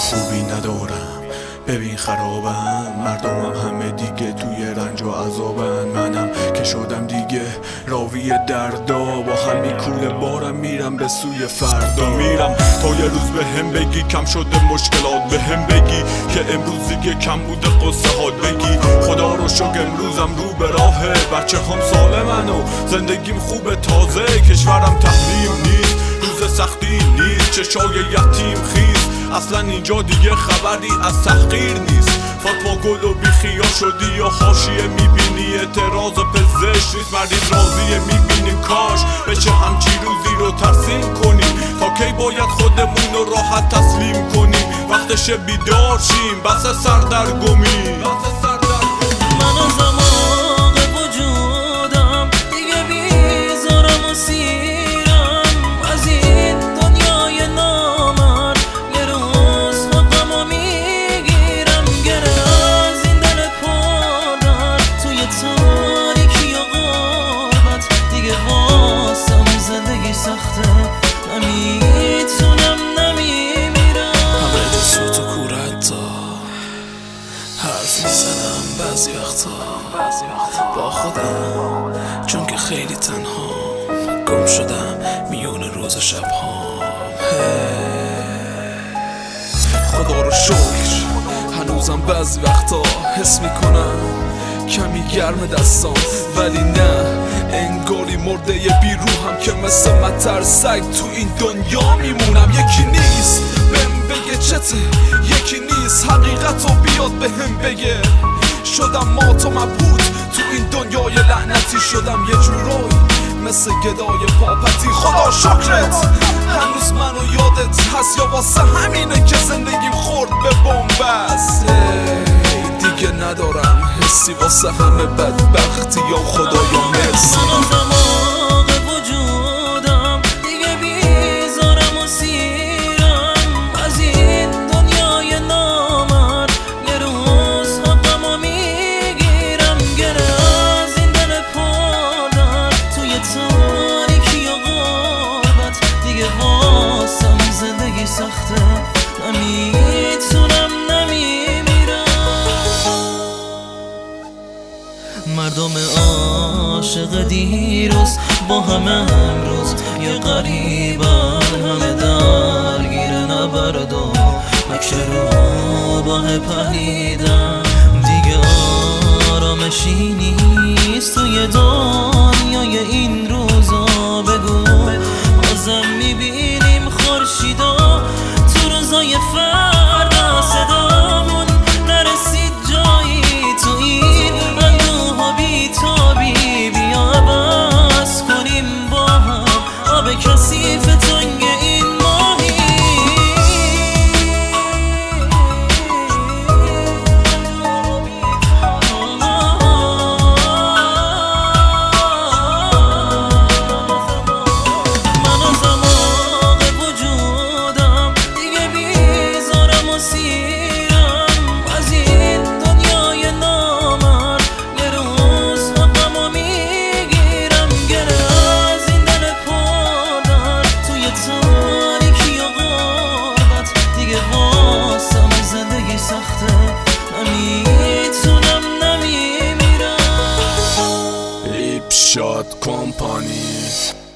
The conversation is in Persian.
خوبی ندارم، ببین خرابم. مردمم همه دیگه توی رنج و عذابن، منم که شدم دیگه راوی دردا. با همین کوله بارم میرم به سوی فردا. میرم تا یه روز به هم بگی کم شده مشکلات، به هم بگی که امروز دیگه کم بوده قصه هات. بگی خدا رو شکر امروزم رو به راهه، بچه هم سالمن و زندگیم خوبه تازه. کشورم تحریم نیست، روز سختی نیست، چشای یتیم خیز. اصلا اینجا دیگه خبری از تحقیر نیست. فاطمه گل و بیخیال شدی یا حاشیه میبینی، اعتراض پزشک نیست، مردی راضیه میبینیم. کاش بشه همچی روزی رو ترسیم کنیم، تا کی باید خودمون رو راحت تسلیم کنیم. وقتش بیدار شیم، بس سردرگمی. من از زمان وجودم دیگه بیزارم و سیرم از این دنیای نامرد. یه روز حقمو میگیرم، گره از این دل پردر توی تاریکی و غربت. دیگه واسم زندگی سخته، نمیتونم نمیمیرم. همه جو سوت و کورت حرف میزنم بعضی وقتا با خودم، چون که خیلی تنها گم شدم میون روز و شبهام. خدا رو شکر هنوزم بعضی وقتا حس میکنم کمی گرم دستام، ولی نه انگاری مرده بیروحم که مثل مطر سگ تو این دنیا میمونم. یکی نیست بهم بگه چته، یکی نیست حقیقت رو بیاد بهم بگه. شدم مات و مبهوت تو این دنیای لعنتی، شدم یه جورایی مثل گدای پاپتی. خدا شکرت هنوز منو یادت هست، یا واسه همینه که زندگیم خورد به بنبست. دیگه ندارم حسی واسه همه بدبختی، یا خدایا مرسی. من از دماغ وجودم دیگه بیزارم و سیرم از این دنیای نامرد. یه روز حقمو میگیرم، گره از این دل پردر توی تاریکی و غربت. دیگه واسم زندگی سخته، نمیتونم نمیمیرم. مردم عاشق دیروز با همه امروز یه غریبن، همه درگیر نبرد و مکر رو باه پهیدن. دیگه آرامشی نیست توی دنیای این روزا. بگو بازم میبینیم خورشیدا تو روزای فردا. صدامون نرسید جایی تو این اندوه و بیتابی. بیا عوض کنیم با هم آب کثیف تنگ این ماهی. من از دماغ وجودم دیگه بیزارم و سیرم از این دنیای نامرد. یه روز حقمو میگیرم، گره از این دل پردر توی تاریکی و غربت. دیگه واسم زندگی سخته، نمیتونم نمیمیرم. لیپ شات کمپانی.